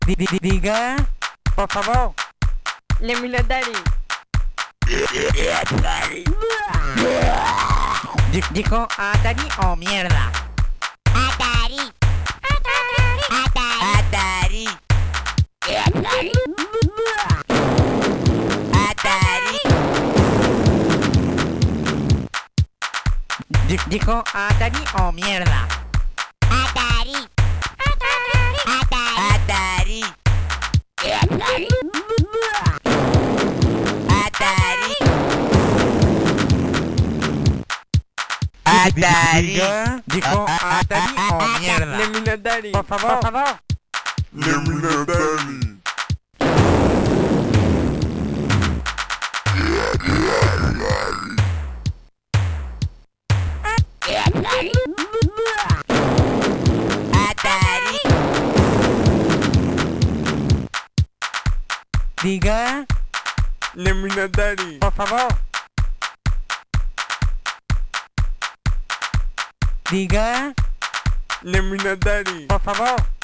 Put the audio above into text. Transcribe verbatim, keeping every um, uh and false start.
Di- di- Diga, por favor. Lemonade. Di- Dijo Atari o mierda. Atari. Atari. Atari. Atari. Atari. Di- Dijo Atari o mierda. Atari. Atari. Atari. Atari. Atari. Atari. Diga, dijo Atari o mierda. Lemonade. Por favor, por favor. Lemonade. Atari. Atari. Diga, Lemonade. por favor. Diga, Lemonade. por favor.